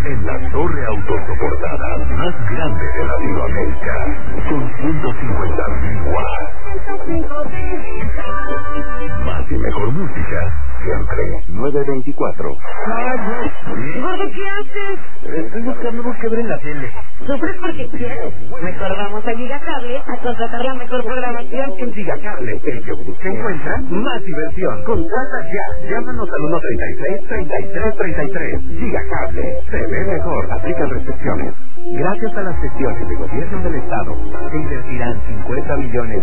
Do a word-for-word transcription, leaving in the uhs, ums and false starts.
en la torre autosoportada más grande de Latinoamérica, con ciento cincuenta mil watts. Más y mejor música, siempre. nueve veinticuatro. Gordo, ¿qué haces? Estoy buscando algo que ver en la tele. Sufres porque quieres. Mejor vamos a Gigacable a contratar la mejor programación. En Gigacable, el que busca encuentra más diversión. Contrata ya. Llámanos al uno treinta y seis, treinta y tres treinta y tres. Gigacable. Se ve mejor. Aplican restricciones. Gracias a las gestiones de gobierno del Estado, se invertirán cincuenta millones